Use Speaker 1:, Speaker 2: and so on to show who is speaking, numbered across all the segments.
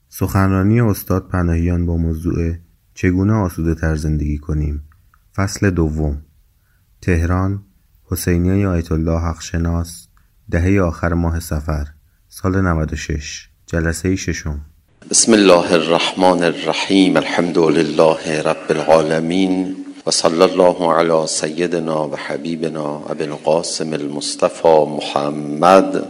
Speaker 1: سخنرانی استاد پناهیان با موضوع چگونه آسوده تر زندگی کنیم، فصل دوم، تهران، حسینیه آیت الله حقشناس، دهه آخر ماه صفر، سال 96، جلسه ششم.
Speaker 2: بسم الله الرحمن الرحیم. الحمد لله رب العالمین و صلی الله علی سیدنا و حبیبنا ابی القاسم المصطفى محمد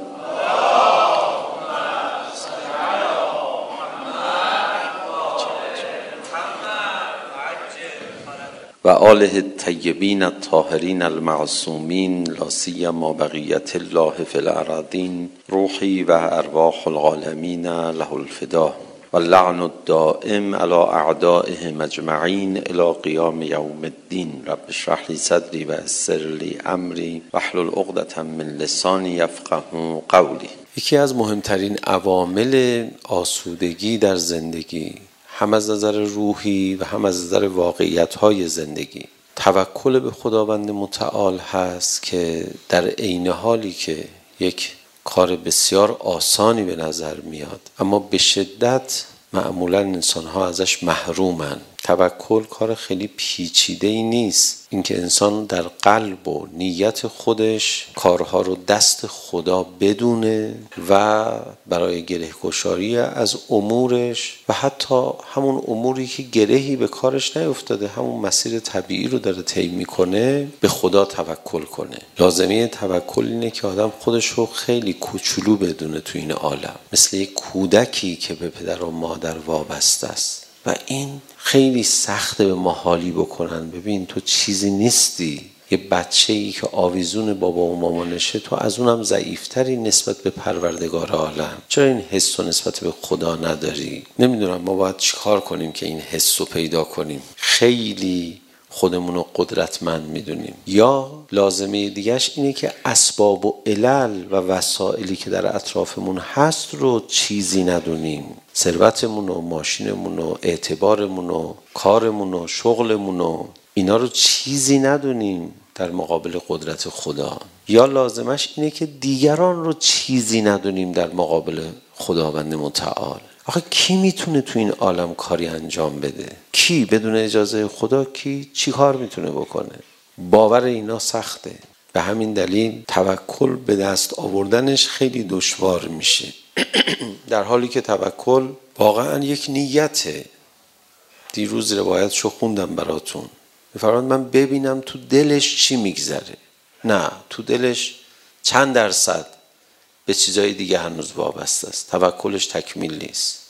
Speaker 2: و آله الطیبین الطاهرین المعصومین لا سیما بقیت الله فی الارضین روحی و ارواح العالمین له الفدا و اللعن الدائم علی اعدائهم اجمعین الی قیام یوم الدین. رب اشرح لی صدری و یسر لی امری واحلل عقدة من لسانی یفقهوا قولی. یکی از مهمترین عوامل آسودگی در زندگی، هم از نظر روحی و هم از نظر واقعیت‌های زندگی، توکل به خداوند متعال هست که در عین حالی که یک کار بسیار آسانی به نظر میاد اما به شدت معمولا انسان‌ها ازش محرومن. توکل کار خیلی پیچیده‌ای نیست، اینکه انسان در قلب و نیت خودش کارها رو دست خدا بدونه و برای گره‌گشایی از امورش و حتی همون اموری که گرهی به کارش نیفتاده، همون مسیر طبیعی رو داره طی میکنه، به خدا توکل کنه. لازمه توکل اینه که آدم خودش رو خیلی کوچولو بدونه تو این عالم، مثل یک کودکی که به پدر و مادر وابسته است و این خیلی سخته به ما حالی بکنن. ببین تو چیزی نیستی، یه بچه‌ای که آویزون بابا و مامانشه، تو از اونم ضعیفتری نسبت به پروردگار عالم. چرا این حس و نسبت به خدا نداری؟ نمیدونم ما باید چیکار کنیم که این حس رو پیدا کنیم. خیلی خودمون رو قدرتمند میدونیم. یا لازمه دیگهش اینه که اسباب و علل و وسائلی که در اطرافمون هست رو چیزی ندونیم. ثروتمون و ماشینمون و اعتبارمون و کارمون و شغلمون و اینا رو چیزی ندونیم در مقابل قدرت خدا. یا لازمش اینه که دیگران رو چیزی ندونیم در مقابل خداوند متعال. آخه کی میتونه تو این عالم کاری انجام بده؟ کی بدون اجازه خدا کی چی کار میتونه بکنه؟ باور اینا سخته. به همین دلیل توکل به دست آوردنش خیلی دشوار میشه. در حالی که توکل واقعا یک نیته. دیروز روایتشو خوندم براتون. میفرماد من ببینم تو دلش چی میگذره. نه، تو دلش چند درصد به چیزای دیگه هنوز وابسته است. توکلش تکمیل نیست.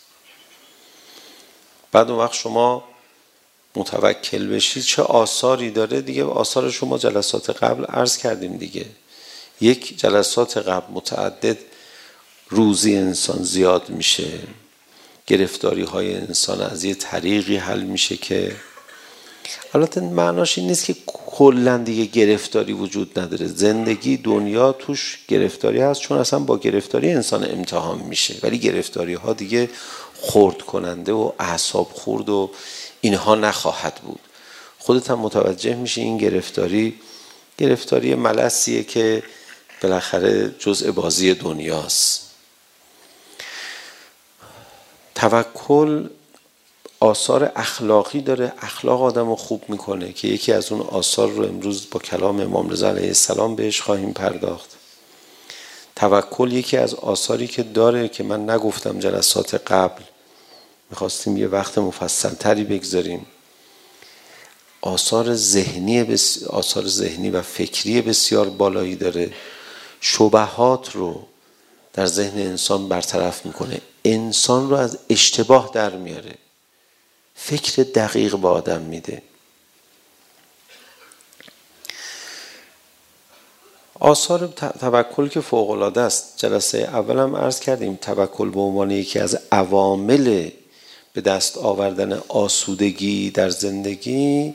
Speaker 2: بعد اون وقت شما متوکل بشید چه آثاری داره دیگه. آثار شما جلسات قبل عرض کردیم دیگه. یک جلسات قبل متعدد روزی انسان زیاد میشه، گرفتاری های انسان از یه طریقی حل میشه که البته معناش این نیست که کلا دیگه گرفتاری وجود نداره. زندگی دنیا توش گرفتاری هست، چون اصلا با گرفتاری انسان امتحان میشه، ولی گرفتاری ها دیگه خرد کننده و اعصاب خورد و اینها نخواهد بود. خودت هم متوجه میشی این گرفتاری ملسیه که بالاخره جزء بازی دنیاست. توکل آثار اخلاقی داره. اخلاق آدم رو خوب میکنه که یکی از اون آثار رو امروز با کلام امام رضا علیه السلام بهش خواهیم پرداخت. توکل یکی از آثاری که داره که من نگفتم جلسات قبل، میخواستیم یه وقت مفصل تری بگذاریم، آثار ذهنی و فکری بسیار بالایی داره. شبهات رو در ذهن انسان برطرف میکنه، انسان رو از اشتباه در میاره، فکر دقیق به آدم میده. آثار توکل که فوق‌العاده است. جلسه اولم عرض کردیم توکل به عنوان یکی از عوامل به دست آوردن آسودگی در زندگی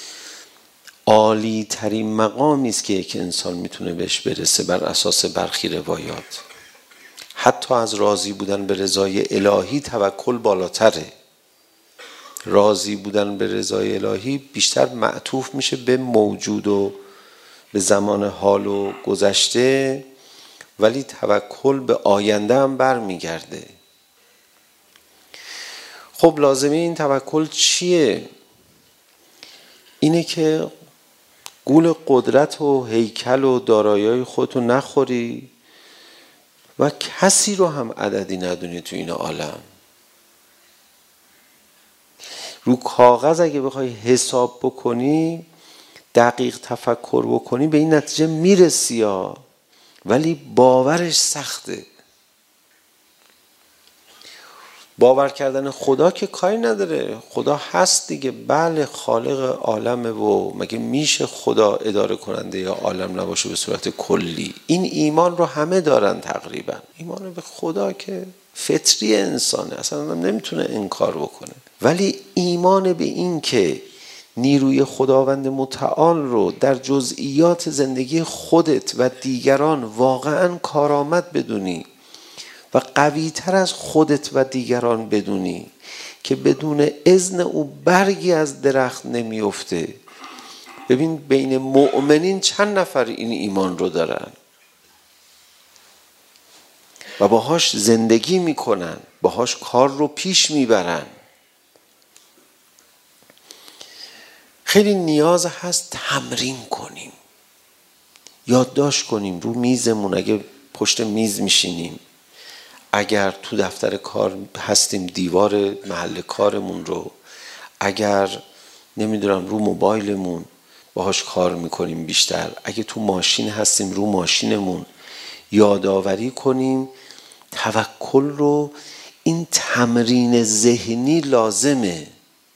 Speaker 2: عالی ترین مقامی است که یک انسان میتونه بهش برسه بر اساس برخی روایات. حتی از راضی بودن به رضای الهی توکل بالاتره. راضی بودن به رضای الهی بیشتر معطوف میشه به موجود و به زمان حال و گذشته، ولی توکل به آینده هم برمیگرده. خب لازمه این توکل چیه؟ اینه که گول قدرت و هیکل و دارایی‌های خودتو نخوری و کسی رو هم عددی ندونی تو این عالم. رو کاغذ اگه بخوای حساب بکنی، دقیق تفکر بکنی، به این نتیجه میرسی ها، ولی باورش سخته. باور کردن خدا که کاری نداره، خدا هست دیگه، بله خالق عالمه و مگه میشه خدا اداره کننده یا عالم نباشه به صورت کلی؟ این ایمان رو همه دارن تقریبا، ایمان به خدا که فطری انسانه، اصلا نمیتونه انکار بکنه. ولی ایمان به این که نیروی خداوند متعال رو در جزئیات زندگی خودت و دیگران واقعا کارآمد بدونی و قوی تر از خودت و دیگران بدونی که بدون اذن او برگی از درخت نمیفته. ببین بین مؤمنین چند نفر این ایمان رو دارن و باهاش زندگی میکنن، باهاش کار رو پیش میبرن. خیلی نیاز هست تمرین کنیم، یادداشت کنیم رو میزمون، اگه پشت میز میشینیم، اگر تو دفتر کار هستیم دیوار محل کارمون رو، اگر نمیدونم رو موبایلمون باهاش کار میکنیم بیشتر، اگه تو ماشین هستیم رو ماشینمون یادآوری کنیم توکل رو. این تمرین ذهنی لازمه.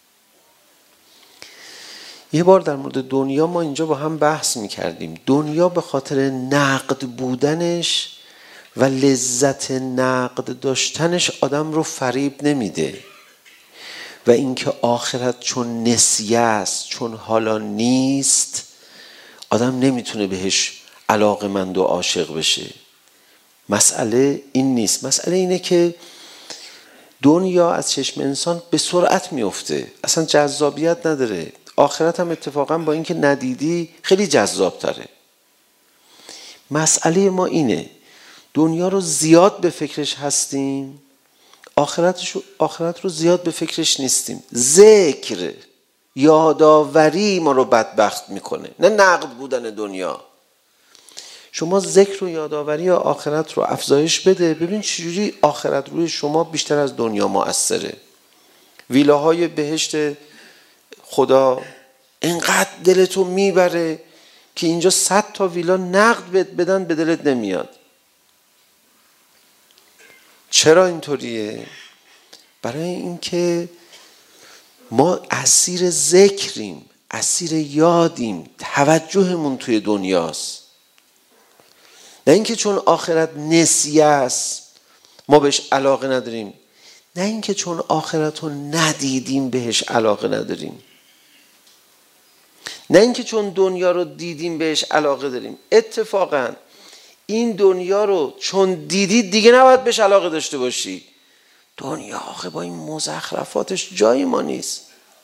Speaker 2: یه بار در مورد دنیا ما اینجا با هم بحث میکردیم. دنیا به خاطر نقد بودنش و لذت نقد داشتنش آدم رو فریب نمیده و اینکه آخرت چون نسیه است، چون حالا نیست، آدم نمیتونه بهش علاقه‌مند و عاشق بشه. مسئله این نیست. مسئله اینه که دنیا از چشم انسان به سرعت میفته، اصلا جذابیت نداره. آخرت هم اتفاقا با اینکه ندیدی خیلی جذاب تره. مسئله ما اینه دنیا رو زیاد به فکرش هستیم، آخرت رو زیاد به فکرش نیستیم. ذکر، یاداوری ما رو بدبخت میکنه، نه نقد بودن دنیا. شما ذکر و یاداوری آخرت رو افزایش بده، ببین چجوری آخرت روی شما بیشتر از دنیا مؤثره. ویلاهای بهشت خدا اینقدر دلتو میبره که اینجا 100 تا ویلا نقد بدن به دلت نمیاد. چرا اینطوریه؟ برای اینکه ما اسیر ذکریم، اسیر یادیم، توجهمون توی دنیاست. نه اینکه چون آخرت نسیه است ما بهش علاقه نداریم، نه اینکه چون آخرت رو ندیدیم بهش علاقه نداریم، نه اینکه چون دنیا رو دیدیم بهش علاقه داریم. اتفاقا این دنیا رو چون دیدید دیگه نباید بهش علاقه داشته باشی. دنیا آخه با این مزخرفاتش جای ما نیست.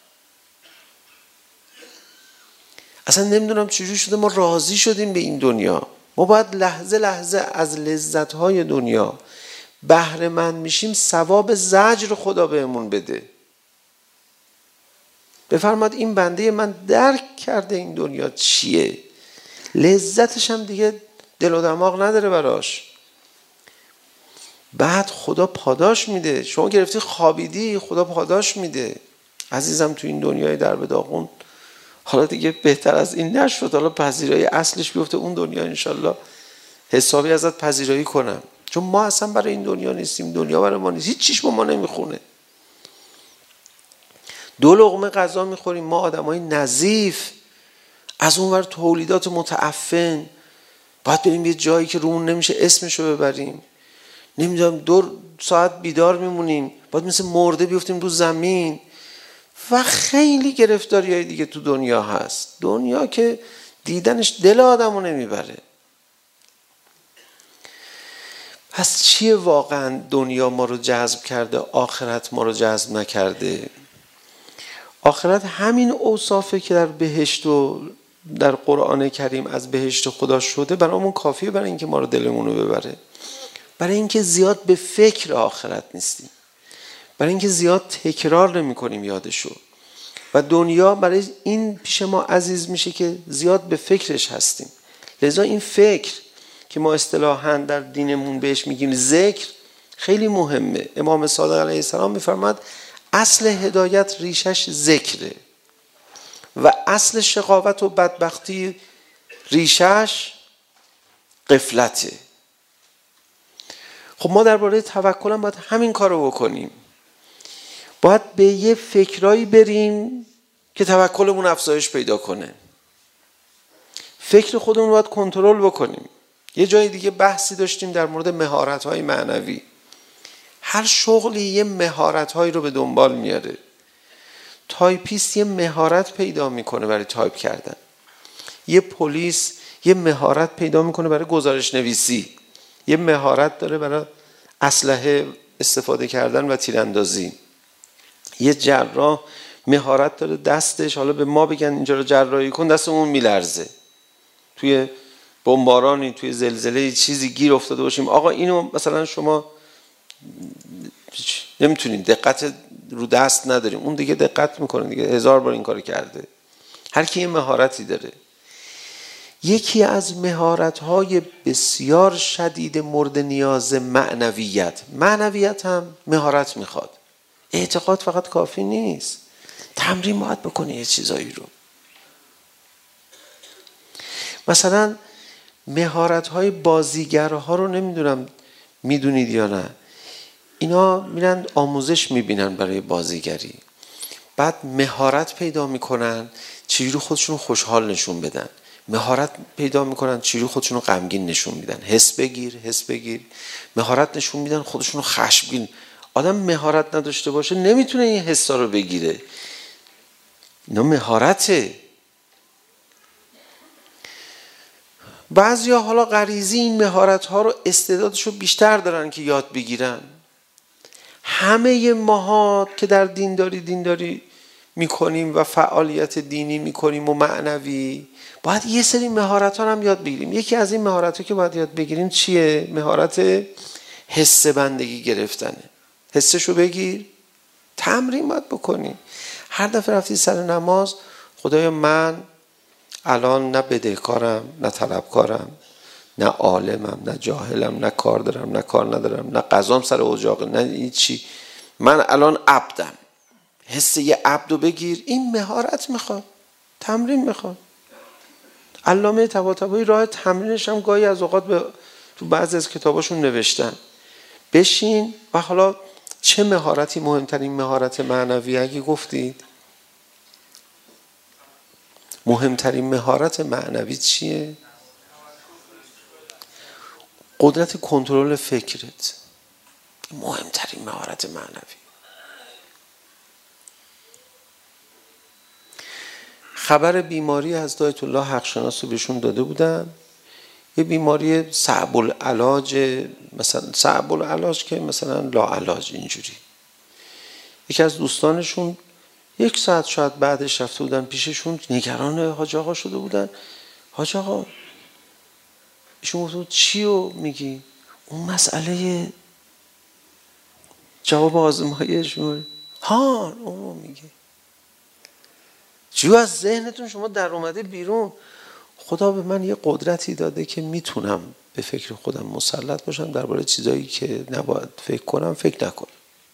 Speaker 2: اصلا نمیدونم چجوری شده ما راضی شدیم به این دنیا. ما باید لحظه لحظه از لذت‌های دنیا بهره مند میشیم، ثواب زجر خدا بهمون بده. بفرماد این بنده من درک کرده این دنیا چیه، لذتش هم دیگه دل و دماغ نداره براش. بعد خدا پاداش میده. شما گرفتی خوابیدی، خدا پاداش میده. عزیزم تو این دنیای در به داغون حالا دیگه بهتر از این نشد، حالا پذیرایی اصلش بیفته اون دنیا، انشالله حسابی ازت پذیرایی کنم. چون ما اصلا برای این دنیا نیستیم، دنیا برای ما نیست، هیچ چیش با ما نمیخونه. 2 لقمه غذا میخوریم ما آدمای نظیف، از اون ور تولیدات متعفن. باید بریم یه جایی که رومون نمیشه اسمشو ببریم، نمیدونم 2 ساعت بیدار میمونیم، باید مثل مرده بیفتیم رو زمین و خیلی گرفتاریای دیگه تو دنیا هست. دنیا که دیدنش دل آدمو نمیبره. پس چیه واقعا دنیا ما رو جذب کرده، آخرت ما رو جذب نکرده؟ آخرت همین اوصافه که در بهشت و در قرآن کریم از بهشت خدا شده برامون کافیه برای اینکه ما رو دلمون رو ببره. برای اینکه زیاد به فکر آخرت نیستیم،
Speaker 3: برای اینکه زیاد تکرار نمی کنیم یادشو. و دنیا برای این پیش ما عزیز میشه که زیاد به فکرش هستیم. لذا این فکر که ما اصطلاحاً در دینمون بهش میگیم ذکر خیلی مهمه. امام صادق علیه السلام میفرماد اصل هدایت ریشش ذکره و اصل شقاوت و بدبختی ریشش غفلته. خب ما درباره توکل هم باید همین کارو بکنیم. باید به یه فکرایی بریم که توکلمون افزایش پیدا کنه. فکر خودمون باید کنترل بکنیم. یه جای دیگه بحثی داشتیم در مورد مهارت‌های معنوی. هر شغلی یه مهارت‌هایی رو به دنبال میاره. تایپیست یه مهارت پیدا میکنه برای تایپ کردن. یه پلیس یه مهارت پیدا میکنه برای گزارش نویسی. یه مهارت داره برای اسلحه استفاده کردن و تیراندازی. یه جراح مهارت داره دستش، حالا به ما بگن اینجا رو جراحی کن، دستمون میلرزه. توی بمبارانی، توی زلزله چیزی گیر افتاده باشیم، آقا اینو مثلا شما نمیتونیم، دقت رو دست نداریم، اون دیگه دقت میکنه دیگه، 1000 بار این کارو کرده. هر کی یه مهارتی داره. یکی از مهارت‌های بسیار شدید مورد نیاز معنویت هم مهارت میخواد. اعتقاد فقط کافی نیست، تمرین باید بکنی یه چیزایی رو. مثلا مهارت‌های بازیگرها رو نمیدونم میدونید یا نه، اینا میرن آموزش میبینن برای بازیگری، بعد مهارت پیدا میکنن چجوری خودشون خوشحال نشون بدن، مهارت پیدا میکنن چجوری خودشون غمگین نشون میدن، حس بگیر، مهارت نشون میدن خودشون خشمگین. آدم مهارت نداشته باشه نمیتونه این حسا رو بگیره. اینا مهارته. بعضیا حالا غریزی این مهارت ها رو استعدادشو بیشتر دارن که یاد بگیرن. همه ماها که در دینداری میکنیم و فعالیت دینی میکنیم و معنوی، باید یه سری مهارت ها هم یاد بگیریم. یکی از این مهارت ها که باید یاد بگیریم چیه؟ مهارت حس بندگی گرفتنه. حسشو بگیر، تمرین باید بکنی. هر دفعه رفتی سر نماز، خدایا من الان نه بدهکارم، نه طلبکارم، نه عالمم، نه جاهلم، نه کار دارم، نه کار ندارم، نه قضام سر اجاقه، نه این چی، من الان عبدم. حس یه عبدو بگیر. این مهارت میخواد، تمرین میخواد. علامه طباطبایی راه تمرینش هم گاهی از اوقات تو بعضی از کتاباشون نوشتن. بشین و حالا چه مهارتی مهمترین مهارت معنوی اگه گفتید؟ مهمترین مهارت معنوی چیه؟ قدرت کنترل فکرت. مهمترین مهارت معنوی. خبر بیماری از آیت الله حقشناس رو بهشون داده بودن. یه بیماری صعب العلاج، مثلا صعب العلاج که مثلا لاعلاج اینجوری. یکی از دوستانشون 1 ساعت شاید بعدش رفته بودن پیششون، نگران حاج آقا شده بودن. حاج آقا ایشون گفت چیو میگی؟ اون مسئله جواب آزمایش ها اون میگه. چیو از ذهنتون شما در اومده بیرون؟ خدا به من یه قدرتی داده که میتونم به فکر خودم مسلط باشم، درباره چیزایی که نباید فکر کنم فکر نکنم.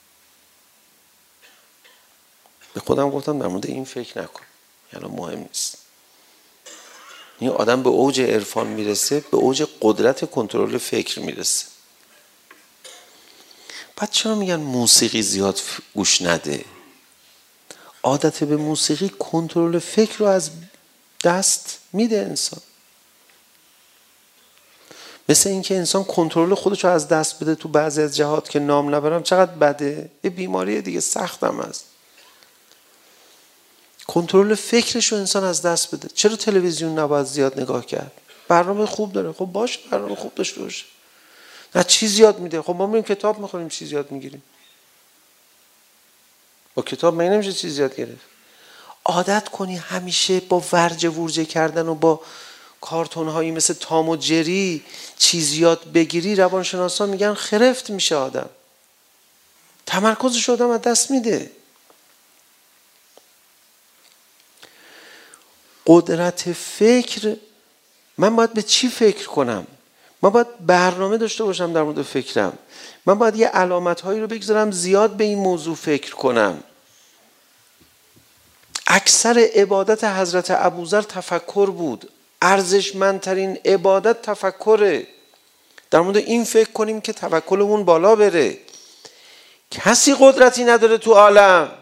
Speaker 3: به خودم گفتم در مورد این فکر نکن، یعنی مهم نیست. این آدم به اوج عرفان میرسه، به اوج قدرت کنترل فکر میرسه. بعد چرا میگن موسیقی زیاد گوش نده؟ عادت به موسیقی کنترل فکر رو از دست میده انسان. مثل اینکه انسان کنترل خودش رو از دست بده تو بعضی از جهات که نام نبرم چقدر بده. یه بیماری دیگه سختم هست. کنترل فکرش رو انسان از دست بده. چرا تلویزیون نباید زیاد نگاه کرد؟ برنامه خوب داره. خب باشه برنامه خوب داشته باشه. نه چیز یاد میده. خب ما میریم کتاب میخونیم چیز یاد میگیریم. با کتاب من نمیشه چیز یاد گرفت. عادت کنی همیشه با ورجه ورجه کردن و با کارتون هایی مثل تام و جری چیز یاد بگیری. روانشناسا میگن خرفت میشه آدم. تمرکزش آدم از دست میده. قدرت فکر، من باید به چی فکر کنم؟ من باید برنامه داشته باشم در مورد فکرم. من باید یه علامت هایی رو بگذارم زیاد به این موضوع فکر کنم. اکثر عبادت حضرت ابوذر تفکر بود. ارزشمندترین عبادت تفکره. در مورد این فکر کنیم که توکلمون بالا بره. کسی قدرتی نداره تو عالم.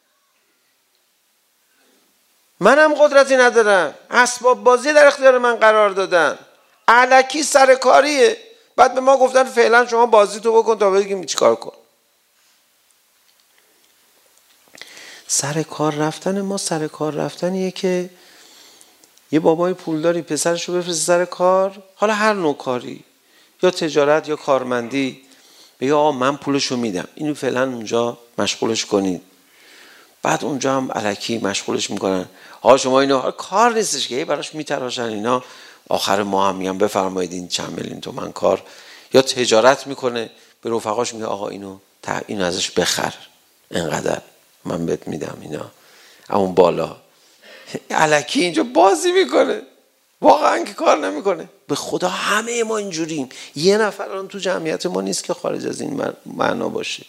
Speaker 3: منم قدرتی ندارم. اسباب بازی در اختیار من قرار دادن. الکی سرکاریه. بعد به ما گفتن فعلا شما بازی تو بکن تا بگیم چیکار کن. سر کار رفتن ما سر کار رفتنیه که یه بابای پولداری پسرشو بفرسته سر کار، حالا هر نوع کاری، یا تجارت یا کارمندی، بگه آقا من پولشو میدم، اینو فعلا اونجا مشغولش کنید. بعد اونجا هم الکی مشغولش میکنن. آقا شما اینو کار نیستش که براش میتراشن اینا. آخر ماه هم میگن بفرمایید این چند میلیون تومان کار. یا تجارت میکنه به رفقاش میگه آقا اینو ازش بخر، اینقدر من بهت میدم اینا. اون بالا الکی اینجا بازی میکنه، واقعا که کار نمیکنه. به خدا همه ما اینجوریم. یه نفر الان تو جمعیت ما نیست که خارج از این معنا باشه.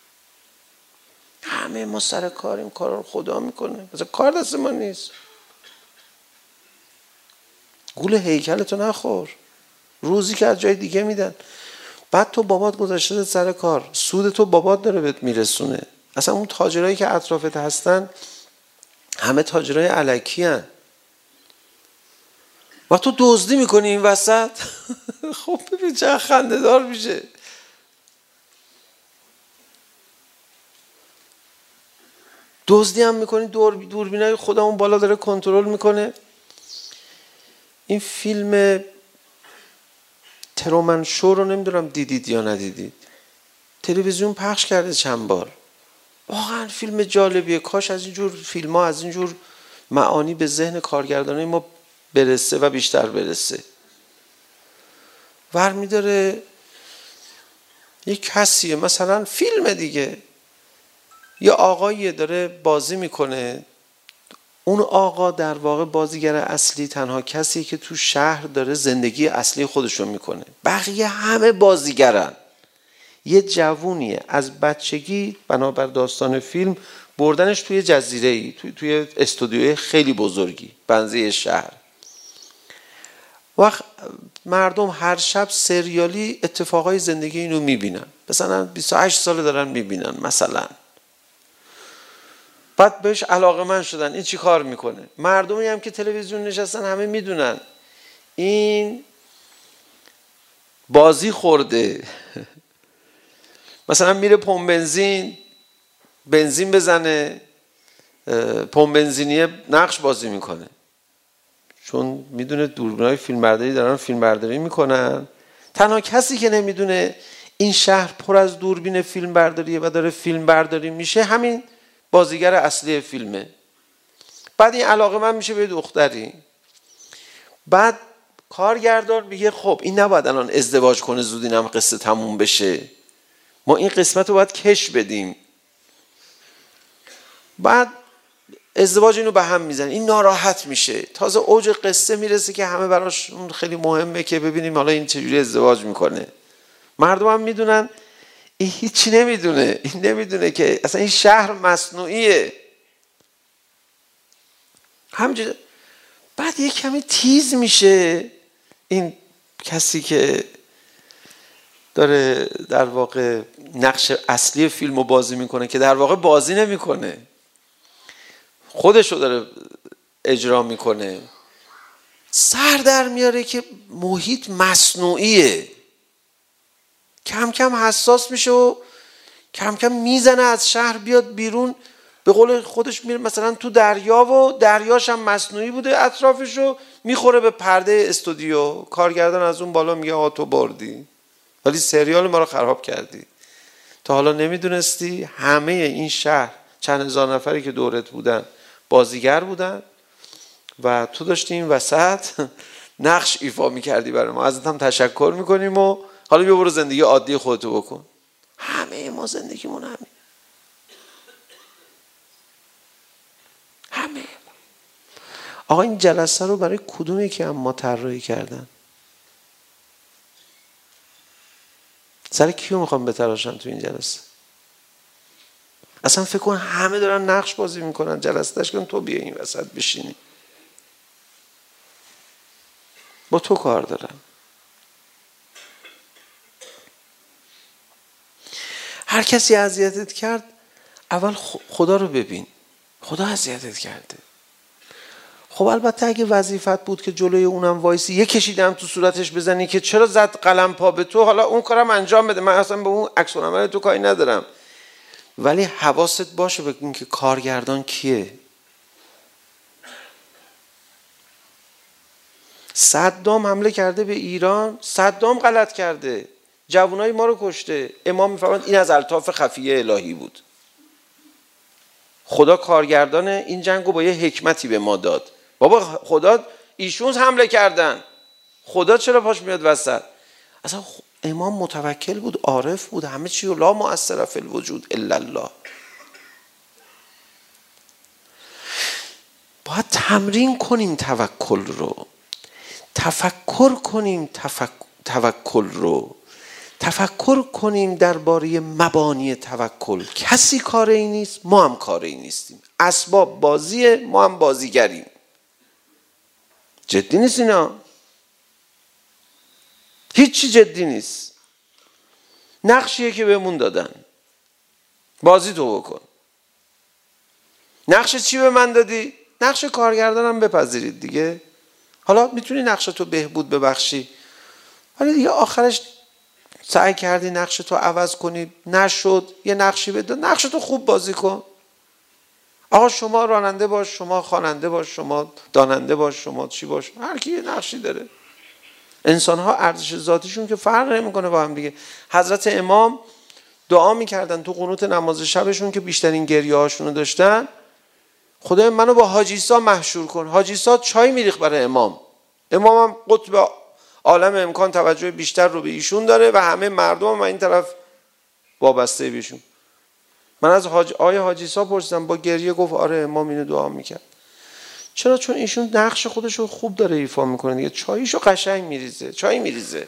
Speaker 3: همه ما سر کاریم، کارا رو خدا میکنه، مثلا کار دست ما نیست. گول هیکلتو نخور، روزی که از جای دیگه میدن. بعد تو بابات گذاشته سر کار، سود تو بابات داره بهت میرسونه. اصلا اون تاجرایی که اطرافت هستن همه تاجرای الکی هن. و تو دزدی میکنی این وسط. خب ببین چه خنده دار میشه. دزدی هم میکنی، دوربینای خودمون بالا داره کنترل میکنه. این فیلم ترومن شو رو نمیدونم دیدید یا ندیدید. تلویزیون پخش کرده چند بار. واقعا فیلم جالبیه. کاش از اینجور فیلم ها، از اینجور معانی به ذهن کارگردانای ما برسه و بیشتر برسه. ور داره یک کسیه، مثلا فیلم دیگه، یه آقایی داره بازی میکنه. اون آقا در واقع بازیگر اصلی تنها کسیه که تو شهر داره زندگی اصلی خودشو میکنه. بقیه همه بازیگرن. یه جوونیه از بچگی بنابر داستان فیلم بردنش توی جزیره‌ای، توی استودیوی خیلی بزرگی بنزه شهر. وقت مردم هر شب سریالی اتفاقای زندگی اینو میبینن. مثلا 28 ساله دارن میبینن مثلا. بعد بهش علاقه‌مند شدن این چی کار میکنه. مردمی هم که تلویزیون نشستن همه میدونن این بازی خورده. مثلا میره پمپ بنزین بزنه، پمپ بنزینیه نقش بازی میکنه، چون میدونه دوربینای فیلمبرداری دارن فیلمبرداری میکنن. تنها کسی که نمیدونه این شهر پر از دوربین فیلمبرداریه و داره فیلمبرداری میشه همین بازیگر اصلی فیلمه. بعد این علاقه‌مند میشه به دختری. بعد کارگردان میگه خب این نباید الان ازدواج کنه زود اینم قصه تموم بشه، ما این قسمت رو باید کش بدیم. بعد ازدواج اینو به هم میزنه، این ناراحت میشه. تازه اوج قصه میرسه که همه براش خیلی مهمه که ببینیم حالا این چجوری ازدواج میکنه. مردم هم میدونن این هیچی نمیدونه. این نمیدونه که اصلا این شهر مصنوعیه. همینجوری بعد یک کمی تیز میشه این کسی که داره در واقع نقش اصلی فیلمو بازی میکنه، که در واقع بازی نمیکنه، خودشو داره اجرا میکنه. سر در میاره که محیط مصنوعیه. کم کم حساس میشه و کم کم میزنه از شهر بیاد بیرون. به قول خودش میره مثلا تو دریا و دریاش هم مصنوعی بوده، اطرافشو میخوره به پرده استودیو. کارگردان از اون بالا میگه آقا تو بردی، ولی سریال ما رو خراب کردی. تا حالا نمیدونستی همه این شهر چند هزار نفری که دورت بودن بازیگر بودن و تو داشتی این وسط نقش ایفا میکردی برای ما. ازت هم تشکر میکنیم و حالا بیا برو زندگی عادی خودتو بکن. همه ما زندگیمون همین. آقا این جلسه رو برای کدومی که ما طراحی کردن؟ سر کیو میخوام بتراشن تو این جلسه؟ اصلا فکر کن همه دارن نقش بازی میکنن، جلسه کن تو بیا این وسط بشینی، با تو کار دارن. هر کسی اذیتت کرد، اول خدا رو ببین، خدا اذیتت کرده. خب البته اگه وظیفت بود که جلوی اونم وایسی یه کشیدم تو صورتش بزنی که چرا زد قلم پا به تو، حالا اون کارم انجام بده، من اصلا به اون عکس العمل تو کاری ندارم، ولی حواست باشه به این که کارگردان کیه. صدام حمله کرده به ایران، صدام غلط کرده، جوانای ما رو کشته. امام میفرماد این از الطاف خفیه الهی بود. خدا کارگردان این جنگو با یه حکمتی به ما داد. بابا خدا ایشون حمله کردن، خدا چرا پاش میاد وسط؟ اصلا امام متوکل بود، عارف بود، همه چی لا مؤثر فی الوجود الا الله. باید تمرین کنیم توکل رو، تفکر کنیم توکل رو، تفکر کنیم درباره مبانی توکل. کسی کاری نیست، ما هم کاری نیستیم. اسباب بازیه، ما هم بازیگریم. جدی نیست اینا، هیچی جدی نیست. نقشیه که بهمون دادن، بازی تو بکن. نقش چی به من دادی؟ نقش کارگردانم بپذیرید دیگه. حالا میتونی نقش تو بهبود ببخشی، ولی دیگه آخرش سعی کردی نقش تو عوض کنی، نشد، یه نقشی بده، نقش تو خوب بازی کن. آقا شما راننده باش، شما خواننده باش، شما داننده باش، شما چی باش، هر کی یه نقشی داره. انسان ها ارزش ذاتیشون که فرق نمیکنه با هم دیگه. حضرت امام دعا میکردن تو قنوت نماز شبشون که بیشترین گریه هاشونو داشتن، خدای منو با حاجی عیسی محشور کن. حاجی عیسی چای میریخت برای امام. امام هم قطب عالم امکان توجه بیشتر رو به ایشون داره و همه مردم هم این طرف وابسته بهشون. من از آیه حاجی عیسی پرسیدم، با گریه گفت آره امام اینو دعا میکرد. چرا؟ چون ایشون نقش خودش رو خوب داره ایفا میکنه دیگه. چاییشو قشنگ میریزه، چای میریزه،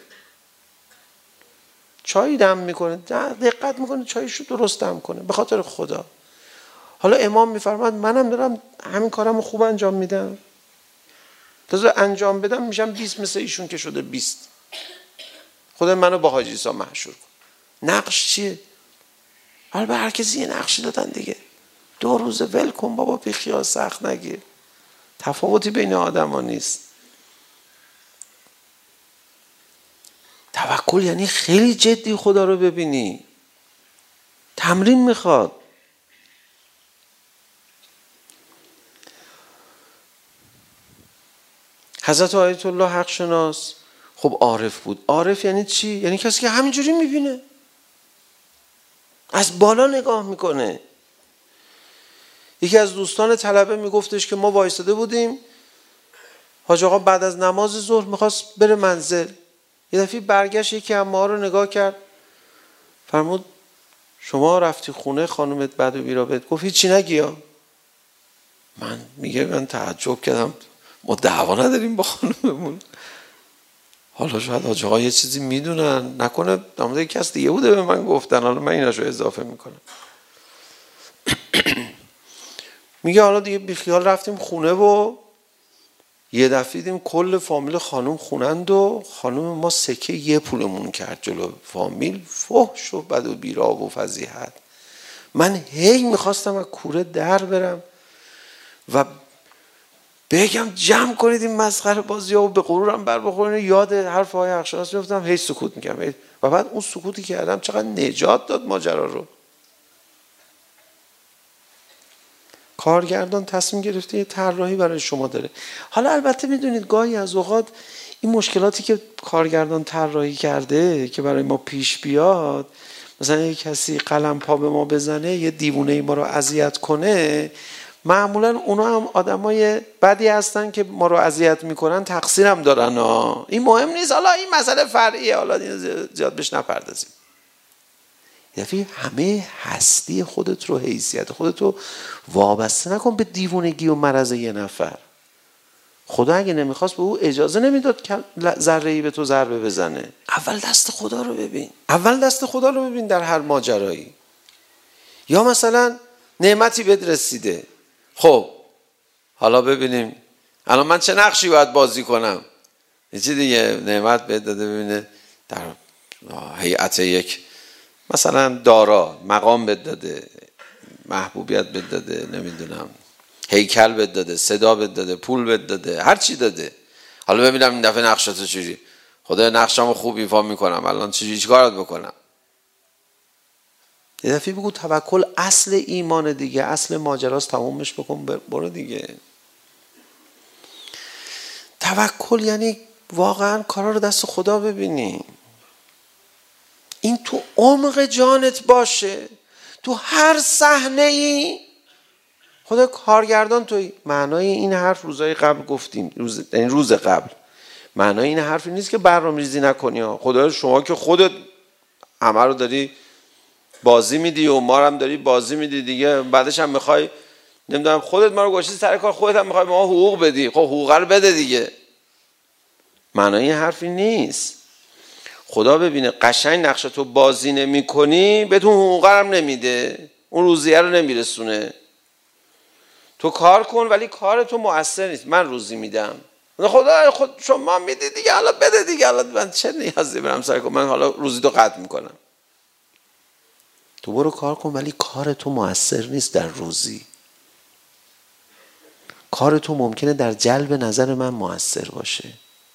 Speaker 3: چای دم میکنه، دقت میکنه چاییشو درست دم کنه به خاطر خدا. حالا امام میفرماد منم دارم همین کارمو خوب انجام میدم، تازه انجام بدم میشم 20 مثل ایشون که شده 20. خدا منو با حاجی عیسی محشور کن. نقش چیه؟ حالا به هر کسی یه نقشی دادن دیگه. 2 روز ول کن بابا، بی خیال، سخت نگیر. تفاوتی بین آدما نیست. توکل یعنی خیلی جدی خدا رو ببینی. تمرین میخواد. حضرت آیت الله حق شناس خب عارف بود. عارف یعنی چی؟ یعنی کسی که همینجوری میبینه، از بالا نگاه میکنه. یکی از دوستان طلبه میگفتش که ما وایساده بودیم، حاج آقا بعد از نماز ظهر میخواست بره منزل. یه دفعه برگشت، یکی از ما رو نگاه کرد، فرمود شما رفتی خونه خانومت بعد و بیرا بهت گفت هیچی نگی ها. من تعجب کردم، ما دعوا نداریم با خانوممون. حالا شاید حاج آقا یه چیزی میدونن، نکنه نامده کس دیگه بوده به من گفتن، حالا من ایناشو اضافه میکنم. میگه حالا دیگه بیخیال رفتیم خونه و یه دفعه دیدیم کل فامیل خانوم خونند و خانوم ما سکه یه پولمون کرد جلو فامیل، فحش و بد و بیرا و فضیحت. من هی میخواستم از کوره در برم و بگم جمع کنید این مسخره بازی ها و به غرورم بر بخورین. یاد حرف های حقشناس میفتم، هی سکوت میکنم و بعد اون سکوتی که کردم چقدر نجات داد ماجرا رو. کارگردان تصمیم گرفته یه طراحی برای شما داره. حالا البته میدونید گاهی از اوقات این مشکلاتی که کارگردان طراحی کرده که برای ما پیش بیاد، مثلا یه کسی قلم پا به ما بزنه، یه دیوونه ما رو اذیت کنه، معمولا اونا هم آدمای بدی هستن که ما رو اذیت میکنن، تقصیرم دارن این مهم نیست، حالا این مسئله فرعیه، حالا زیاد بهش نپردازیم. یعنی همه هستی خودت رو، حیثیت خودت رو وابسته نکن به دیوونگی و مرض یه نفر. خدا اگه نمیخواست به او اجازه نمیداد که ذره‌ای به تو ضربه بزنه. اول دست خدا رو ببین. اول دست خدا رو ببین در هر ماجرایی. یا مثلا نعمتی بهت رسیده. خب حالا ببینیم الان من چه نقشی باید بازی کنم. یه چی دیگه نعمت بهت داده، ببینه در هیئت یک مثلا دارا مقام بهت داده، محبوبیت بهت داده، نمیدونم هیکل بهت داده، صدا بهت داده، پول بهت داده، هر چی داده. حالا ببینم این دفعه نقشاتو چجوری. خدا نقشامو خوب ایفا میکنم، الان چیکارات بکنم. یه دفعه بگو توکل اصل ایمان دیگه، اصل ماجراست، تمومش بکن برو دیگه. توکل یعنی واقعا کارا رو دست خدا ببینی، این تو عمق جانت باشه، تو هر صحنه ای خدا کارگردان توی. معنای این حرف روزای قبل گفتیم، روز قبل معنای این حرف نیست که برنامه‌ریزی نکنی. خدا شما که خودت همه رو داری بازی میدی و ما هم داری بازی میدی دیگه، بعدش هم میخوای نمیدونم خودت ما رو گوشتی سر کار، خودت هم میخوای به ما حقوق بدی. خب حقوق رو بده دیگه. معنای این حرفی نیست. خدا ببینه قشنگ نقشتو بازی نمی کنی بهتون حقوق هم نمیده، اون روزیه رو نمیرسونه. تو کار کن ولی کار تو مؤثر نیست. من روزی میدم، خدا خود شما میدی دیگه، حالا بده دیگه، حالا من چه نیازی برم سر کن، من حالا روزی تو قطع میکنم. تو برو کار کن ولی کار تو مؤثر نیست در روزی. کار تو ممکنه در جلب نظر من مؤثر باشه.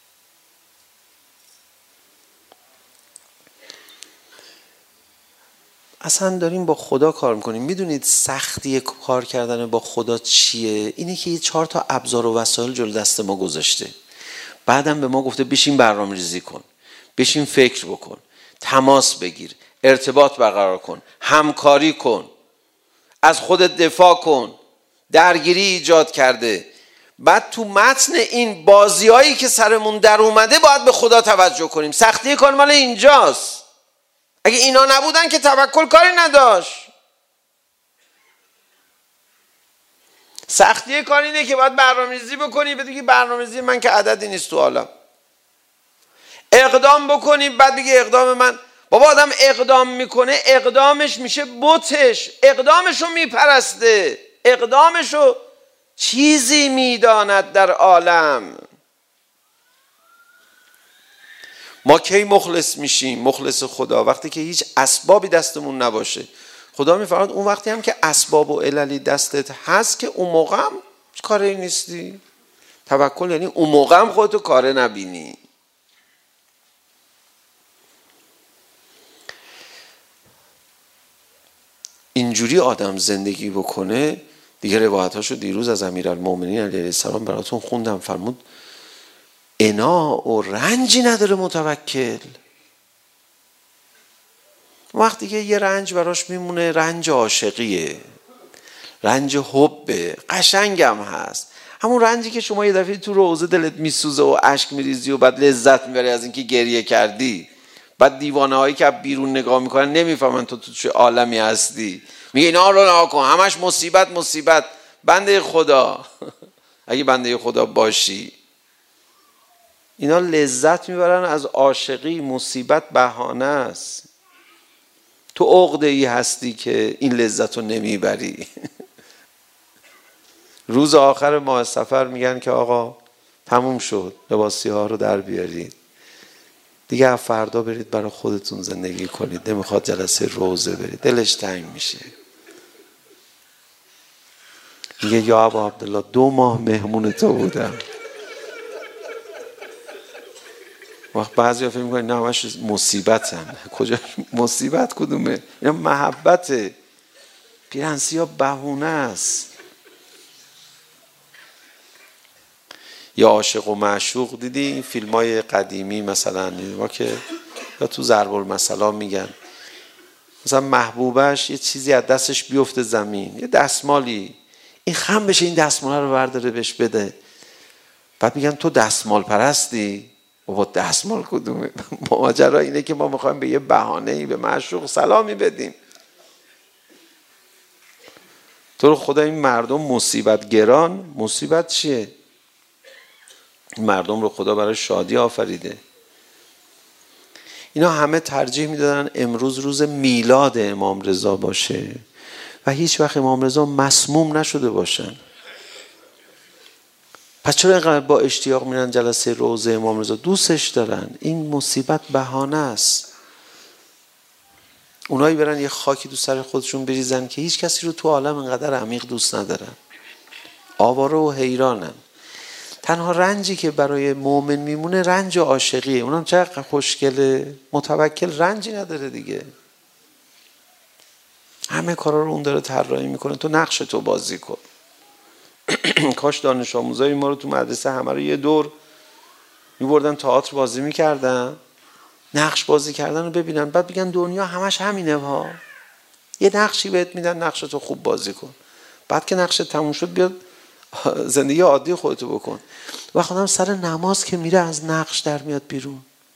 Speaker 3: اصلا داریم با خدا کار میکنیم. میدونید سختی کار کردن با خدا چیه؟ اینه که 4 تا ابزار و وسایل جلو دست ما گذاشته، بعدم به ما گفته بشین برنامه ریزی کن، بشین فکر بکن، تماس بگیر، ارتباط برقرار کن، همکاری کن، از خودت دفاع کن، درگیری ایجاد کرده. بعد تو متن این بازیایی که سرمون در اومده باید به خدا توجه کنیم. سختی کار مال اینجاست. اگه اینا نبودن که توکل کاری نداشت. سختی کار اینه که باید برنامه‌ریزی بکنی، بگی برنامه‌ریزی من که عددی نیست تو عالم. اقدام بکنی، بعد بگی اقدام من. بابا آدم اقدام میکنه، اقدامش میشه بتش، اقدامشو میپرسته، اقدامشو چیزی میداند در عالم. ما کی مخلص میشیم؟ مخلص خدا وقتی که هیچ اسبابی دستمون نباشه. خدا میفرماد اون وقتی هم که اسباب و عللی دستت هست که اون موقع هم کاری نیستی. توکل یعنی اون موقع هم خودتو کاره نبینی. اینجوری آدم زندگی بکنه دیگه. روایتاشو دیروز از امیرالمومنین علیه السلام براتون خوندم، فرمود انا و رنجی نداره متوکل. وقتی که یه رنج براش میمونه، رنج عاشقیه، رنج حبه، قشنگم هست. همون رنجی که شما یه دفعه تو روزه دلت میسوزه و اشک میریزی و بعد لذت میبری از اینکه گریه کردی. بعد دیوانه هایی که بیرون نگاه میکنن نمیفهمن تو چه عالمی هستی. میگه اینا رو نگاه کن، همش مصیبت مصیبت. بنده خدا اگه بنده خدا باشی، اینا لذت میبرن از عاشقی. مصیبت بهانه است. تو عقده‌ای هستی که این لذت رو نمیبری. روز آخر ماه سفر میگن که آقا تموم شد، لباسی ها رو در بیارید دیگه، فردا برید برای خودتون زندگی کنید، نمیخواد جلسه روزه برید. دلش تنگ میشه. میگه یا ابا عبدالله 2 ماه مهمون تو بودم. وقت بعضی ها فکر میکنن نه همش مصیبت هم. کجا مصیبت کدومه؟ اینا محبته. پیرنسی ها بهونه است. یا عاشق و معشوق دیدی فیلم های قدیمی مثلا ما که یا تو ضرب المثل میگن مثلا محبوبش یه چیزی از دستش بیفته زمین، یه دستمالی، این خم بشه این دستمال رو برداره بهش بده. بعد میگن تو دستمال پرستی؟ بابا دستمال کدومه؟ ماجرا اینه که ما میخوایم به یه بهانه‌ای به معشوق سلامی بدیم. تو رو خدا این مردم مصیبت گران، مصیبت چیه؟ مردم رو خدا برای شادی آفریده. اینا همه ترجیح میدادن امروز روز میلاد امام رضا باشه و هیچ وقت امام رضا مسموم نشده باشن. پس چرا اینقدر با اشتیاق میرن جلسه روضه امام رضا؟ دوستش دارن. این مصیبت بهانه است. اونایی برن یه خاکی تو سر خودشون بریزن که هیچ کسی رو تو عالم اینقدر عمیق دوست ندارن، آواره و حیرانن. تنها رنجی که برای مؤمن میمونه رنج عاشقیه. اونم چقدر خوشگله، متوکل رنجی نداره دیگه. همه کارا رو اون داره طراحی میکنه، تو نقش تو بازی کن. کاش دانش آموزای ما رو تو مدرسه همه رو یه دور میبردن تئاتر بازی میکردن، نقش بازی کردن رو ببینن، بعد بگن دنیا همش همینه ها. یه نقشی بهت میدن، نقش تو خوب بازی کن، بعد که نقش تموم شد بیاد زندگی عادی خودتو بکن. و خودم سر نماز که میره از نقش در میاد بیرون،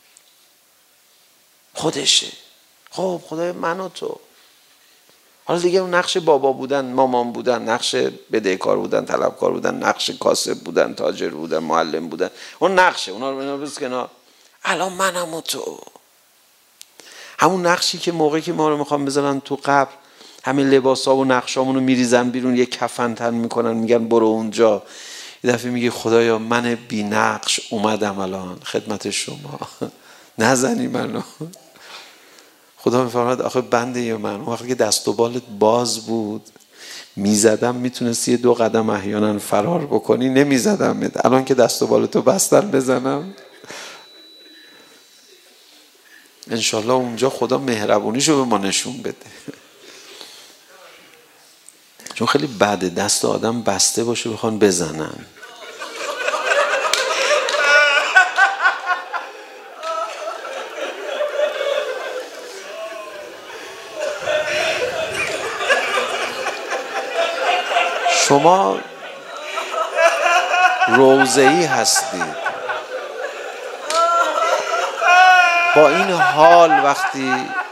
Speaker 3: خودشه. خب خدای من و تو، حالا دیگه اون نقش بابا بودن، مامان بودن، نقش بدهکار بودن، طلبکار بودن، نقش کاسب بودن، تاجر بودن، معلم بودن، اون نقشه، اونا رو بس کنار. الان منم و تو، همون نقشی که موقعی که ما رو میخوام بذارن تو قبر، همین لباسا و نقشامونو میریزن بیرون، یه کفن تن میکنن، میگن برو اونجا. یه دفعه میگی خدایا من بی نقش اومدم الان خدمت شما، نزنی منو. خدا میفرماد آخه بنده من، اون وقتی که دست و بالت باز بود میزدم، میتونستی یه 2 قدم احیانا فرار بکنی، نمیزدم. الان که دست و بالتو بستن بزنم، انشالله اونجا خدا مهربونیشو به ما نشون بده. چون خیلی بده دست آدم بسته باشه بخوان بزنن. شما روضه‌ای هستید، با این حال وقتی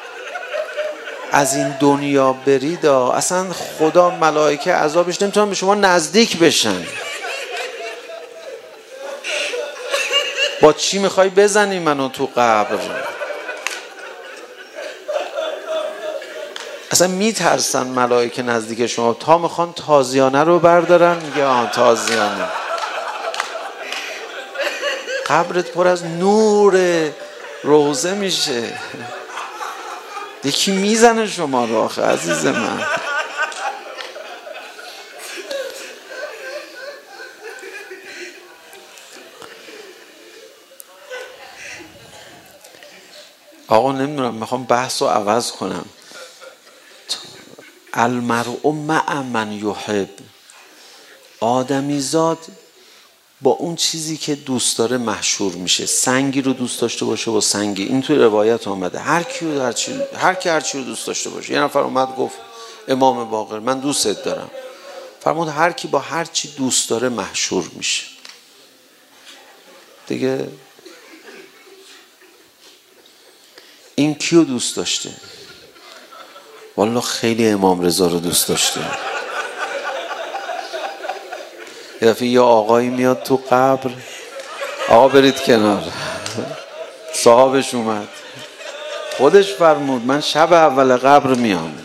Speaker 3: از این دنیا برید اصلا خدا ملائکه عذابش نمیتونن به شما نزدیک بشن. با چی میخوای بزنی منو تو قبر؟ اصلا میترسن ملائکه نزدیک شما، تا میخوان تازیانه رو بردارن، میگه تازیانه. قبرت پر از نور روضه میشه، یکی میزنه شما رو آخه عزیز من. آقا نمیدونم، میخوام بحث رو عوض کنم. المرء مع من یحب، آدمیزاد با اون چیزی که دوست داره محشور میشه. سنگی رو دوست داشته باشه با سنگی، این توی روایت آمده. هر کی هر چی رو دوست داشته باشه. یه نفر اومد گفت امام باقر من دوستت دارم، فرمود هر کی با هر چی دوست داره محشور میشه دیگه. این کیو دوست داشته؟ والله خیلی امام رضا رو دوست داشته. یه دفعه یه آقایی میاد تو قبر، آقا برید کنار، صاحبش اومد، خودش فرمود من شب اول قبر میام.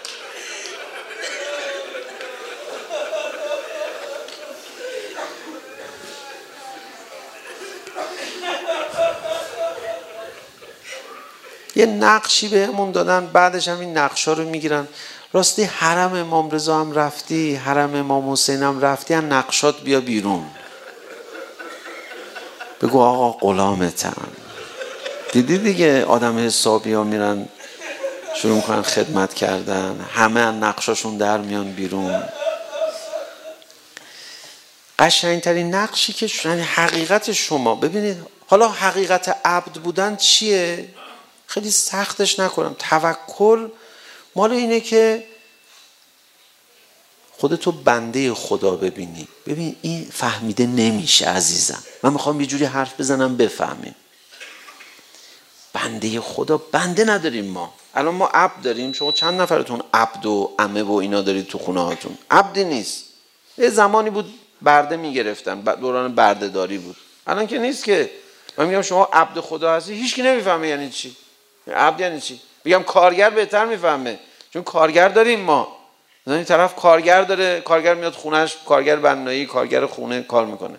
Speaker 3: یه نقشی بهمون دادن، بعدش هم این نقشا رو میگیرن. راستی حرم امام رضا هم رفتی، حرم امام حسین هم رفتی، ان نقشات بیا بیرون، بگو آقا غلامتم. دیدی دیگه آدم حسابی ها میرن شروع میکنن خدمت کردن، همه نقشاشون در میان بیرون. قشنگترین نقشی که یعنی حقیقت شما ببینید. حالا حقیقت عبد بودن چیه؟ خیلی سختش نکنم. توکل مال اینه که خودتو بنده خدا ببینی. ببین این فهمیده نمیشه عزیزم، من میخوام یه جوری حرف بزنم بفهمیم. بنده خدا، بنده نداریم ما. الان ما عبد داریم. شما چند نفرتون عبد و عمه و اینا دارید تو خونه هاتون؟ عبدی نیست. یه زمانی بود برده میگرفتن، دوران بردهداری بود، الان که نیست که من میگم شما عبد خدا هستی، هیچ کی نمیفهمه یعنی چی. عبد یعنی چی؟ میگم کارگر بهتر میفهمه، چون کارگر داریم ما. مثلا این طرف کارگر داره، کارگر میاد خونهش، کارگر بنایی، کارگر خونه کار میکنه.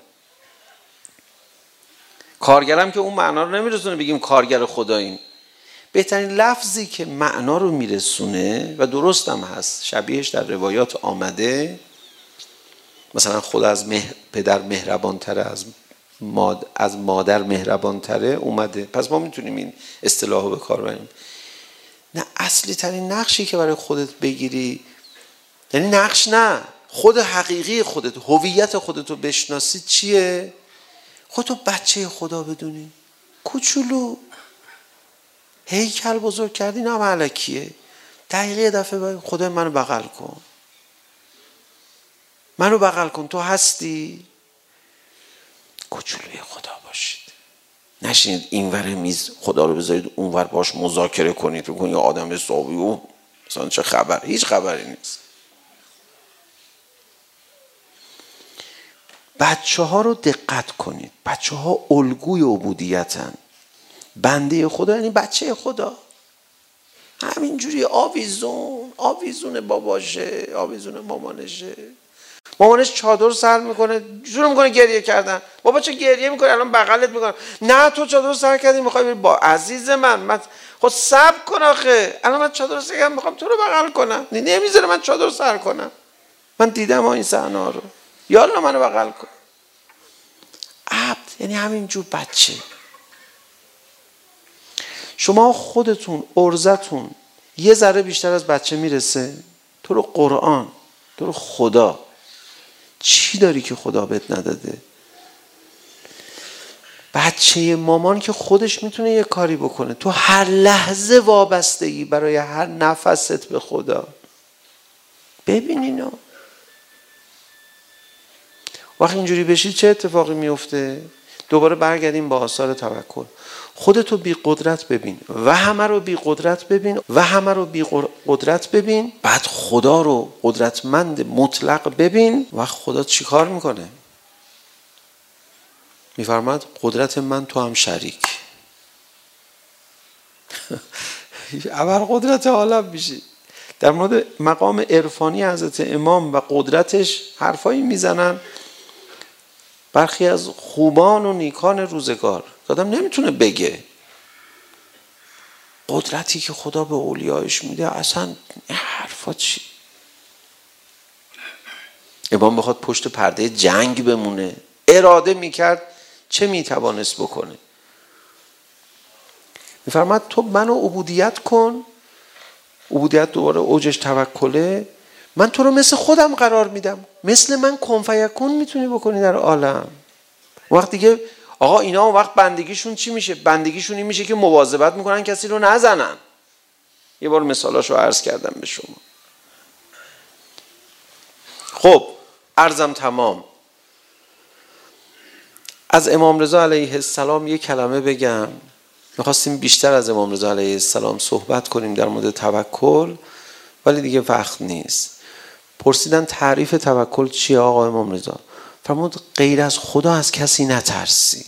Speaker 3: کارگرم که اون معنا رو نمیرسونه بگیم کارگر خداییم. بهترین لفظی که معنا رو میرسونه و درست هم هست، شبیهش در روایات آمده، مثلا خود از پدر مهربان‌تره، از مادر مهربان‌تره اومده، پس ما میتونیم این اصطلاح رو به کار ببریم. نه، اصلی ترین نقشی که برای خودت بگیری، یعنی نقش نه، خود حقیقی خودت، هویت خودت رو بشناسی چیه؟ خودتو بچه خدا بدونی، کوچولو. هیکل بزرگ کردی نه ملکیه. دقیقه دفعه خدا منو بغل کن، منو بغل کن، تو هستی. کوچولوی خدا باشید، نشینید این ور میز خدا رو بذارید اون ور باش مذاکره کنید، بگید یه آدم حسابی و مثلا چه خبر، هیچ خبری نیست. بچه ها رو دقت کنید، بچه ها الگوی عبودیتن. بنده خدا یعنی بچه خدا، همینجوری آویزون باباشه، آویزون مامانشه. مامانش چادر سر میکنه، شروع میکنه گریه کردن. بابا چه گریه میکنه؟ الان بغلت میکنه. نه تو چادر سر کردی میخوای بری با عزیز من خود صبر کن آخه. الان من چادر سر کردم میخوام تو رو بغل کنم، نمیذاره من چادر سر کنم. من دیدم این صحنه ها رو. یالا منو بغل کن. عبد یعنی همینجور بچه. شما خودتون ارزتون یه ذره بیشتر از بچه میرسه، تو رو قرآن، تو رو خدا، چی داری که خدا بهت نداده؟ بچه مامان که خودش میتونه یه کاری بکنه. تو هر لحظه وابستگی برای هر نفست به خدا. ببین اینو. وقتی اینجوری بشید چه اتفاقی میفته؟ دوباره برگردیم با آثار توکل. خودتو بی قدرت ببین و همه رو بی قدرت ببین و همه رو بی قدرت ببین، بعد خدا رو قدرتمند مطلق ببین. و خدا چی کار میکنه؟ میفرماد قدرت من تو هم شریک. ابر قدرت عالم میشی. در مورد مقام عرفانی حضرت امام و قدرتش حرفایی میزنن برخی از خوبان و نیکان روزگار. آدم نمیتونه بگه قدرتی که خدا به اولیایش میده اصلا حرفا چی. امام بخواد پشت پرده جنگ بمونه، اراده میکرد چه میتوانست بکنه؟ میفرماد تو منو عبودیت کن. عبودیت دوباره اوجش توکله. من تو رو مثل خودم قرار میدم، مثل من کن فیکون میتونی بکنی در عالم. وقت دیگه آقا اینا اون وقت بندگیشون چی میشه؟ بندگیشون این میشه که مواظبت میکنن کسی رو نزنن. یه بار مثالاشو عرض کردم به شما. خب عرضم تمام. از امام رضا علیه السلام یک کلمه بگم. میخواستیم بیشتر از امام رضا علیه السلام صحبت کنیم در مورد توکل، ولی دیگه وقت نیست. پرسیدن تعریف توکل چیه آقا امام رضا؟ فرمود غیر از خدا از کسی نترسی.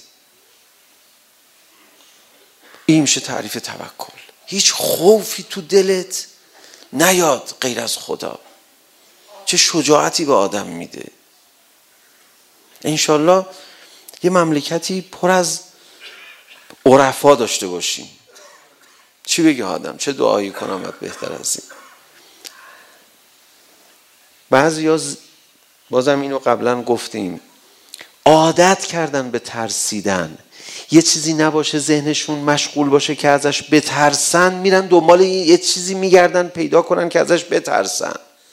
Speaker 3: این میشه تعریف توکل. هیچ خوفی تو دلت نیاد غیر از خدا. چه شجاعتی به آدم میده. انشالله یه مملکتی پر از عرفا داشته باشیم. چی بگه آدم؟ چه دعایی کنم بهتر از این؟ بعضیا بازم اینو قبلا گفتیم عادت کردن به ترسیدن. یه چیزی نباشه ذهنشون مشغول باشه که ازش بترسن، میرن دنبال یه چیزی میگردن پیدا کنن که ازش بترسن.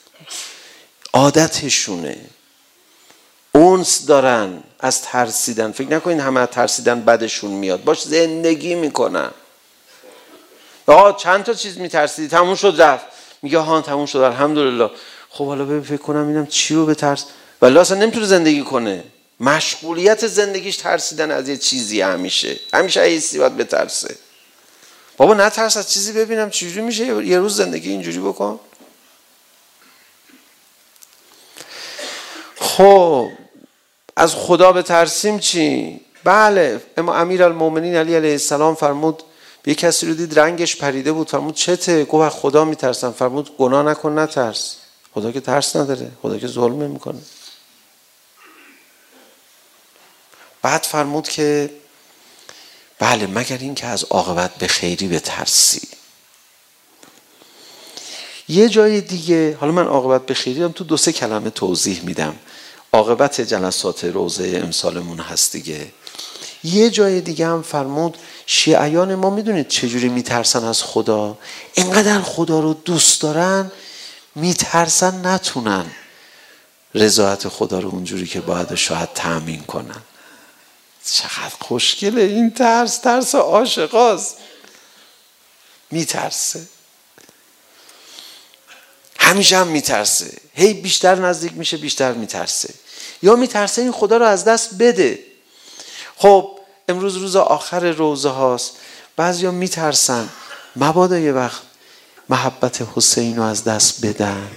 Speaker 3: عادتشونه. اونس دارن از ترسیدن. فکر نکنین همه ترسیدن بدشون میاد. باش زندگی میکنن. آقا چند تا چیز میترسیدی؟ تموم شد رفت. میگه ها تموم شد الحمدلله. خب حالا فکر کنم اینم چی رو بترس. ولی اصلا نمیتونه زندگی کنه. مشغولیت زندگیش ترسیدن از یه چیزی. همیشه ایستی باید بترسه. بابا نترس از چیزی ببینم چجوری میشه یه روز زندگی اینجوری بکن. خب از خدا بترسیم چی؟ بله، اما امیرالمومنین علی علیه السلام فرمود یه کسی رو دید رنگش پریده بود، فرمود چته؟ گفت خدا میترسم. فرمود گناه نکن نترس، خدا که ترس نداره، خدا که ظلم میکنه. بعد فرمود که بله مگر این که از عاقبت به خیری بترسی. یه جای دیگه، حالا من عاقبت به خیری هم تو 2-3 کلمه توضیح میدم، عاقبت جلسات روزه امسالمون هست دیگه. یه جای دیگه هم فرمود شیعیان ما میدونید چجوری میترسن از خدا؟ اینقدر خدا رو دوست دارن میترسن نتونن رضایت خدا رو اونجوری که باید شاید تأمین کنن. چقدر خوشگله این ترس، ترس عاشقاست. میترسه، همیشه هم میترسه، هی بیشتر نزدیک میشه بیشتر میترسه، یا میترسه این خدا رو از دست بده. خب امروز روز آخر روزه هاست، بعضیا میترسن مبادا یه وقت محبت حسین رو از دست بدن،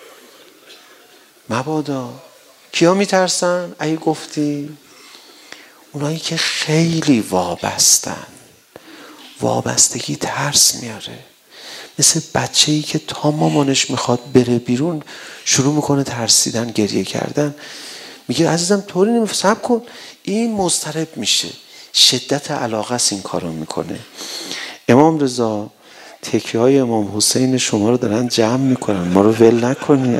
Speaker 3: مبادا. کیا میترسن؟ اگه گفتی اونایی که خیلی وابستن. وابستگی ترس میاره، مثل بچه‌ای که تا مامانش میخواد بره بیرون شروع میکنه ترسیدن، گریه کردن. میگه عزیزم طوری نمیفهم، صبر کن، این مضطرب میشه، شدت علاقه است این کارو میکنه. امام رضا تکیه های امام حسین شما رو دارن جمع میکنن، ما رو ول نکنی،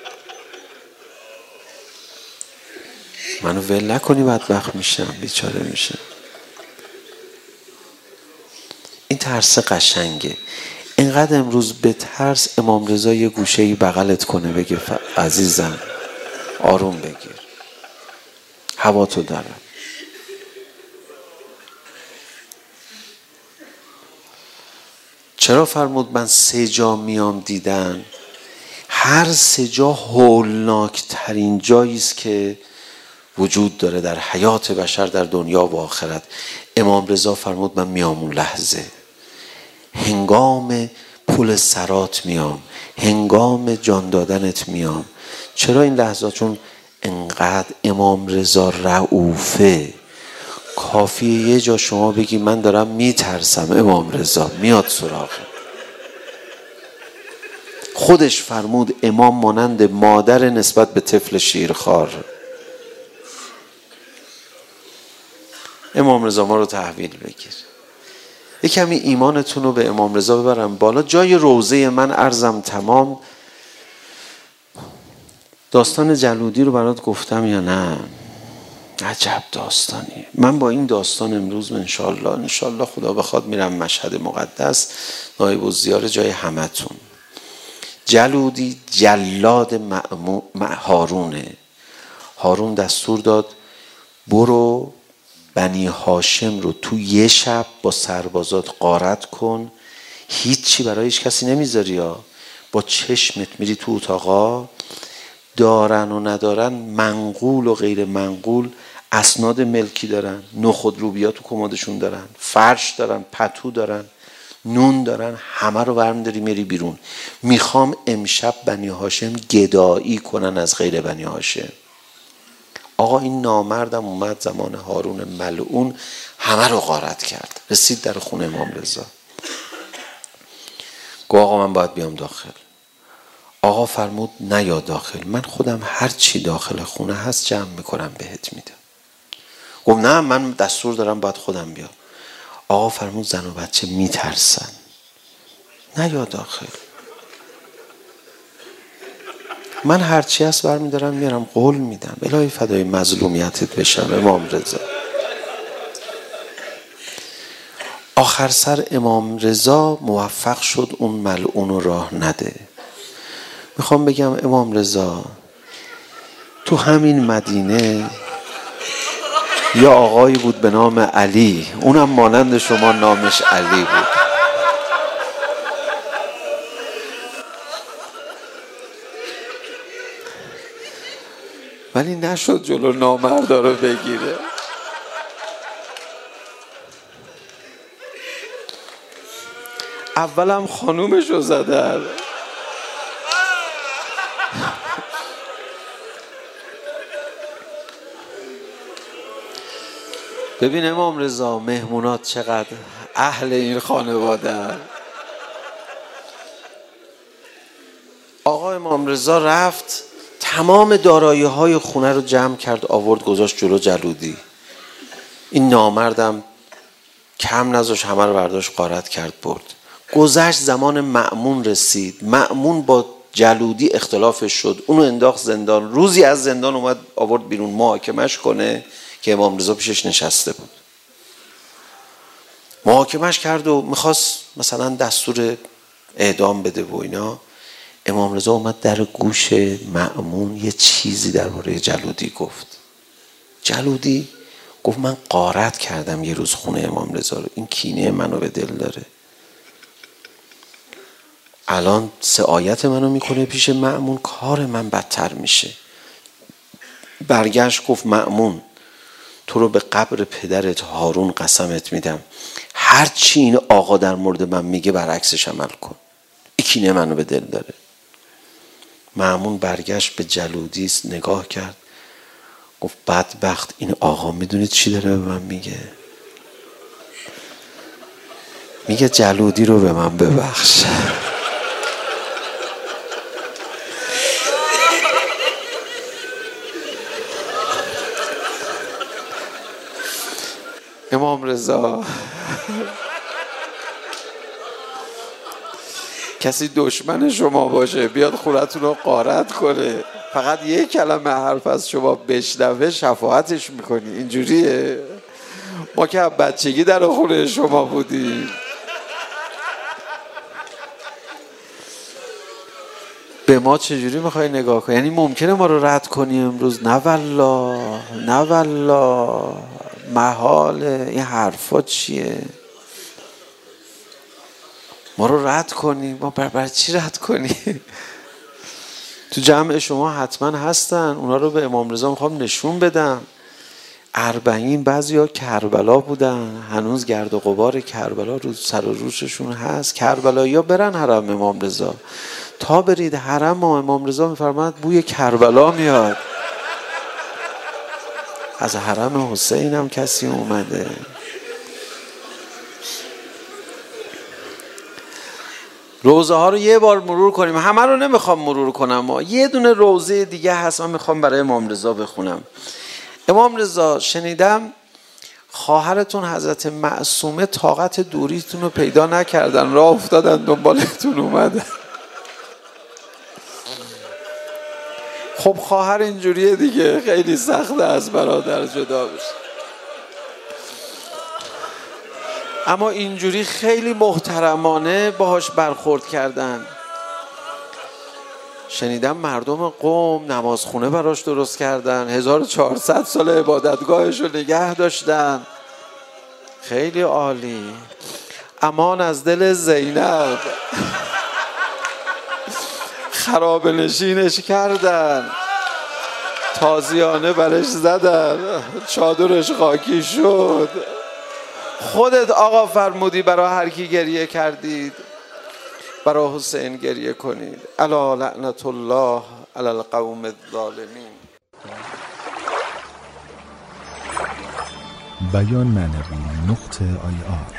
Speaker 3: منو ول نکنی، بدبخت میشم، بیچاره میشم. این ترس قشنگه. اینقدر امروز به ترس امام رضا یه گوشه‌ای بغلت کنه بگه عزیزم آروم بگیر، هوا تو دارم. چرا فرمود من 3 جا میام دیدن؟ هر 3 جا هولناک ترین جایی است که وجود داره در حیات بشر در دنیا و آخرت. امام رضا فرمود من میام اون لحظه، هنگام پول سرات میام، هنگام جان دادنت میام. چرا این لحظات؟ چون انقدر امام رضا رؤوفه. کافیه یه جا شما بگی من دارم میترسم، امام رضا میاد سراغه. خودش فرمود امام مانند مادر نسبت به طفل شیرخوار. امام رضا ما رو تحویل بگیر. یک کمی ایمانتون رو به امام رضا ببرم بالا. جای روزه من عرضم تمام. داستان جلودی رو برات گفتم یا نه؟ عجب داستانی. من با این داستان امروز انشالله خدا بخواد میرم مشهد مقدس، نایب الزیار جای همتون. جلودی جلاد هارونه. هارون دستور داد برو بنی هاشم رو تو یه شب با سربازات غارت کن، هیچی برای هیچ کسی نمیذاری ها، با چشمت میری تو اتاقا، دارن و ندارن، منقول و غیر منقول، اسناد ملکی دارن، نخود روبیا تو کمدشون دارن، فرش دارن، پتو دارن، نون دارن، همه رو برمی‌داری میری بیرون. میخوام امشب بنی هاشم گدایی کنن از غیر بنی هاشم. آقا این نامردم اومد زمان هارون ملعون همه رو غارت کرد، رسید در خونه امام رضا. گفت آقا من باید بیام داخل. آقا فرمود نیا داخل، من خودم هر چی داخل خونه هست جمع میکنم بهت میدم. گفت نه من دستور دارم باید خودم بیام. آقا فرمود زن و بچه میترسن، نیا داخل، من هرچی هست برمیدارم میارم، قول میدم. الهی فدای مظلومیتت بشم امام رضا. آخر سر امام رضا موفق شد اون ملعون رو راه نده. میخوام بگم امام رضا تو همین مدینه یا آقایی بود به نام علی، اونم مانند شما نامش علی بود. ولی نشد جلو نامردا رو بگیره. اولم خانومش رو زدن. ببین امام رضا مهمونات چقدر اهل این خانواده. آقا امام رضا رفت تمام دارایی های خونه رو جمع کرد آورد گذاشت جلو جلودی. این نامردم کم نذاشت، همه رو برداشت غارت کرد برد. گذشت زمان مأمون رسید، مأمون با جلودی اختلافش شد، اونو انداخت زندان. روزی از زندان اومد آورد بیرون محاکمش کنه که امام رضا پیشش نشسته بود. محاکمش کرد و میخواست مثلا دستور اعدام بده و اینا. امام رضا اومد در گوش مأمون یه چیزی درباره جلودی گفت. جلودی گفت من غارت کردم یه روز خونه امام رضا رو، این کینه منو به دل داره، الان سعایت منو میکنه پیش مأمون، کار من بدتر میشه. برگشت گفت مأمون تو رو به قبر پدرت هارون قسمت میدم، هر چی این آقا در مورد من میگه برعکسش عمل کن، این کینه منو به دل داره. مأمون برگشت به جلودی نگاه کرد گفت بدبخت این آقا میدونید چی داره به من میگه؟ میگه جلودی رو به من ببخش. امام رضا کسی دشمن شما باشه بیاد خونتون رو غارت کنه، فقط یه کلمه حرف از شما بشنوه شفاعتش میکنی، اینجوریه؟ ما که بچگی در خونه شما بودیم. به ما چجوری میخوای نگاه کنی؟ یعنی ممکنه ما رو رد کنی امروز؟ نه والله، نه والله، محاله. این حرفا چیه؟ ما رو رد کنی؟ ما برای چی رد کنی؟ تو جمع شما حتما هستن، اونا رو به امام رضا میخوام نشون بدم. 40 بعضیا کربلا بودن، هنوز گرد و غبار کربلا رو سر و روششون هست. کربلایی‌ها برن حرم امام رضا، تا برید حرم امام رضا میفرماد بوی کربلا میاد. از حرم حسین هم کسی اومده. روزه ها رو یه بار مرور کنیم، همه رو نمیخوام مرور کنم، یه دونه روزه دیگه هست من میخوام برای امام رضا بخونم. امام رضا شنیدم خواهرتون حضرت معصومه طاقت دوریتون رو پیدا نکردن، راه افتادن دنبالتون اومدن. خب خواهر اینجوریه دیگه، خیلی سخته از برادر جدا بشه، اما اینجوری خیلی محترمانه باهاش برخورد کردن. شنیدم مردم قم نمازخونه براش درست کردن، 1400 سال عبادتگاهش رو نگه داشتن. خیلی عالی. امان از دل زینب. خرابه نشینش کردن، تازیانه برش زدن، چادرش خاکی شد. خودت آقا فرمودی برای هر کی گریه کردید برای حسین گریه کنید. الا لعنت الله علی القوم الظالمین.
Speaker 4: بیان معنوی .ir